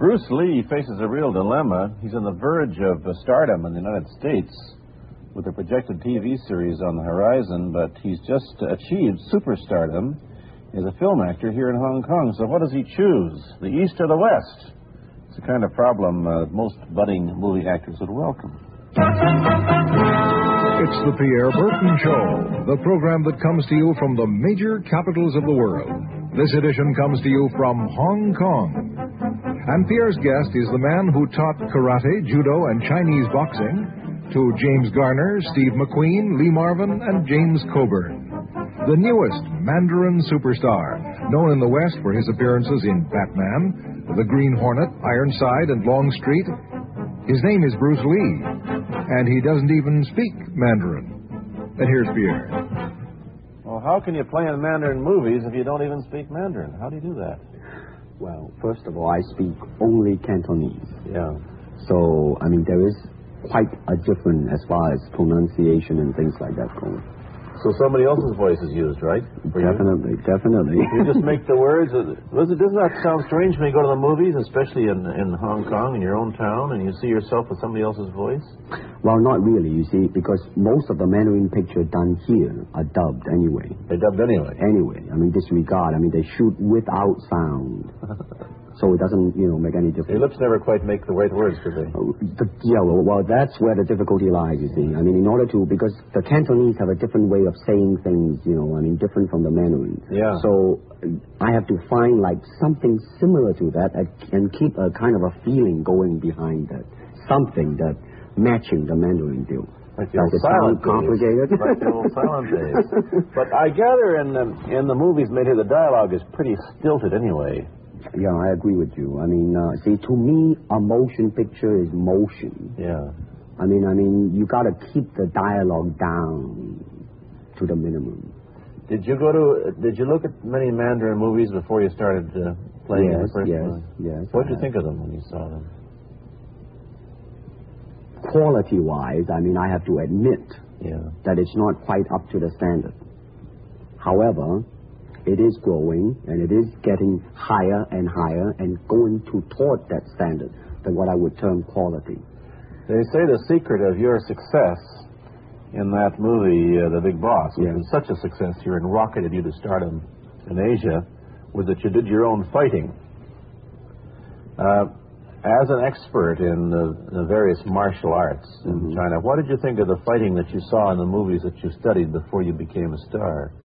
Bruce Lee faces a real dilemma. He's on the verge of stardom in the United States with a projected TV series on the horizon, but he's just achieved superstardom as a film actor here in Hong Kong. So what does he choose, the East or the West? It's the kind of problem most budding movie actors would welcome. It's the Pierre Berton Show, the program that comes to you from the major capitals of the world. This edition comes to you from Hong Kong. And Pierre's guest is the man who taught karate, judo, and Chinese boxing to James Garner, Steve McQueen, Lee Marvin, and James Coburn. The newest Mandarin superstar, known in the West for his appearances in Batman, The Green Hornet, Ironside, and Longstreet. His name is Bruce Lee, and he doesn't even speak Mandarin. And here's Pierre. Well, how can you play in Mandarin movies if you don't even speak Mandarin? How do you do that? Well, first of all, I speak only Cantonese. Yeah. So, there is quite a difference as far as pronunciation and things like that go. So somebody else's voice is used, right? Definitely. You just make the words. Doesn't that sound strange when you go to the movies, especially in Hong Kong, in your own town, and you see yourself with somebody else's voice? Well, not really, you see, because most of the Mandarin pictures done here are dubbed anyway. They're dubbed anyway? Anyway. Disregard. They shoot without sound. So it doesn't, make any difference. Your lips never quite make the right words, do they? Well, that's where the difficulty lies, you see. In order to, because the Cantonese have a different way of saying things, different from the Mandarin. Yeah. So I have to find, something similar to that and keep a kind of a feeling going behind that. Something that matching the Mandarin deal. Like the old silent complicated. Like the old silent days. But I gather in the movies made here, the dialogue is pretty stilted anyway. Yeah, I agree with you. See, to me, a motion picture is motion. Yeah. You got to keep the dialogue down to the minimum. Did you look at many Mandarin movies before you started playing in the first one? Yes. What did you think of them when you saw them? Quality-wise, I have to admit that it's not quite up to the standard. However, it is growing, and it is getting higher and higher and going toward that standard, than what I would term quality. They say the secret of your success in that movie, The Big Boss, which was such a success here and rocketed you to stardom in Asia, was that you did your own fighting. As an expert in the various martial arts in China, what did you think of the fighting that you saw in the movies that you studied before you became a star?